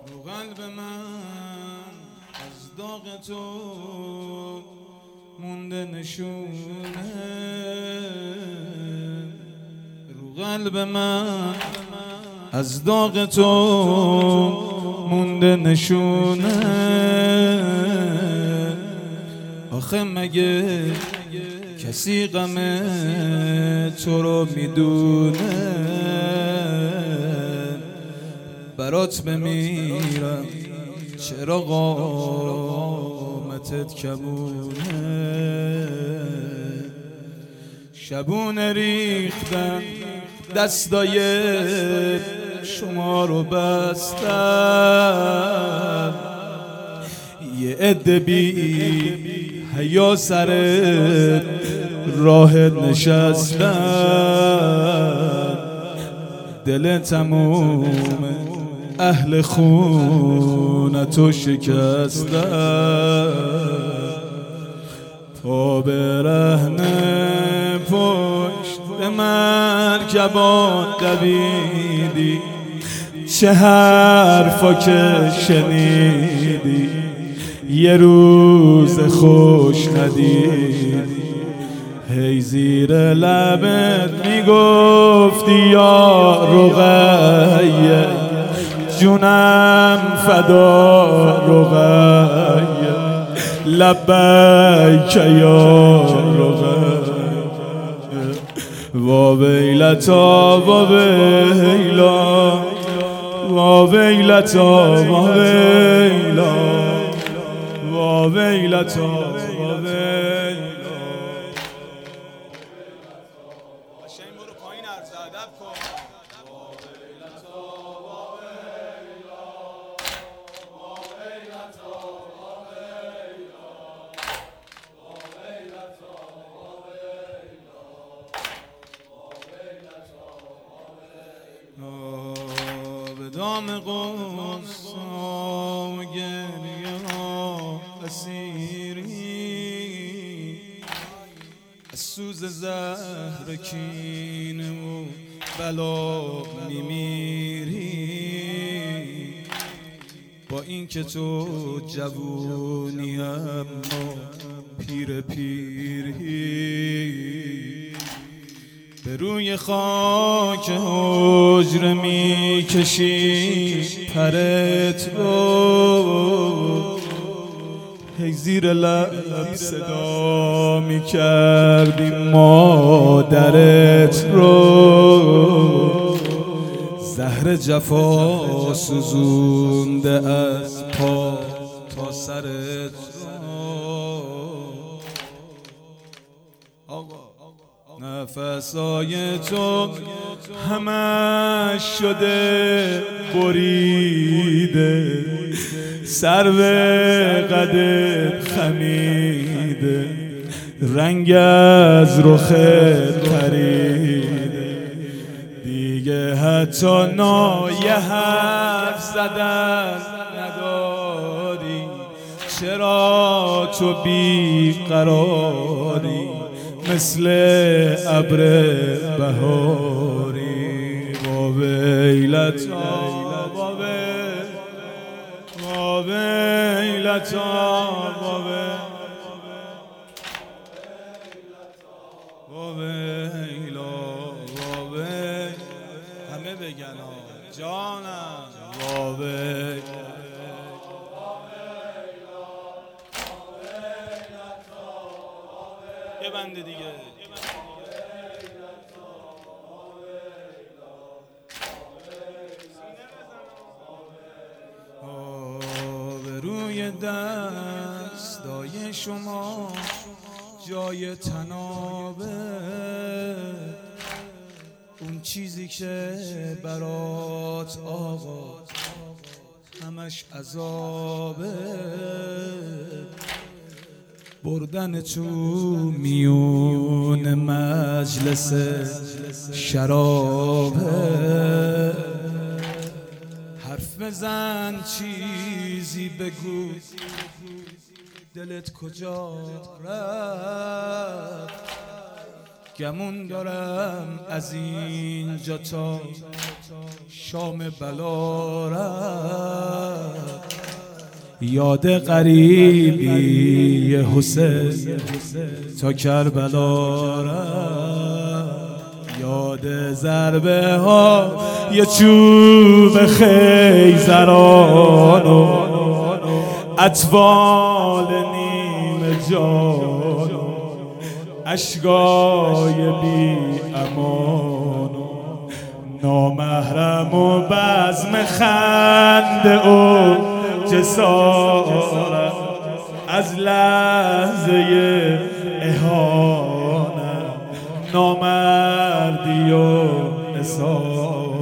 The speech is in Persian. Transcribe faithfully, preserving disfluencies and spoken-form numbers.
رو قلب من از داغ تو مونده نشونه، رو قلب من از داغ تو مونده نشونه. آخه مگه کسی غم تو رو میدونه؟ برات بمیرم چرا قامتت کمونه؟ شبونه ریختن دستای شما رو بستن، یه عده بی حیا سر راه نشستن، دل تموم اهل خونتو شکستن. پا برهنه پشت مرکبان دویدی، چه حرفا که شنیدی یه روز خوش ندیدی. هی زیر لبت میگفتی یا رقیه، جونم فدا رقیه، لبیک یا رقیه. وا ویلتا وا ویلا، وا ویلتا وا ویلا، وا ویلتا وا ویلا. قشنگ برو پایین عرض ادب کن. وا ویلتا وا ویلا، وا ویلتا وا ویلا، وا ویلتا وا ویلا، وا ویلتا وا ویلا. به دام غصه و گریه ها اسیری، از سوز زهر کینه و بلا میمیری. با این که تو جوونی اما پیر پیری، به روی خاک حجره میکشی پرت رو، هی زیر لب صدا میکردی مادرت رو. زهر جفا سوزونده از پا تا سرت رو. نفسای تو همش شده بریده، سرو قدت خمیده، رنگ از رخت پریده. دیگه حتی نایه حرف زدن نداری، چرا تو بیقراری مثل ابر بهاری؟ وا ویلتا وا ویلتا وا ویلا، وا ویلا. همه بگن جانم وا ویلا. یه بنده دیگه. به روی دستای شما جای تنابه، اون چیزی که برات آقا همش عذابه، بردن تو میون مجلس شرابه. حرف بزن چیزی بگو، دلت کجا رفت؟ گمون دارم از اینجا تا شام بلا رفت. یاد غریبی حسین تا کربلا رفت، یاد ضربه ها یه چوب خیزران و اطفال نیمه جان و اشکای بی امان و نامحرم و بزم خنده و جسارت از لحظه اهانت، نامردی و اسارت.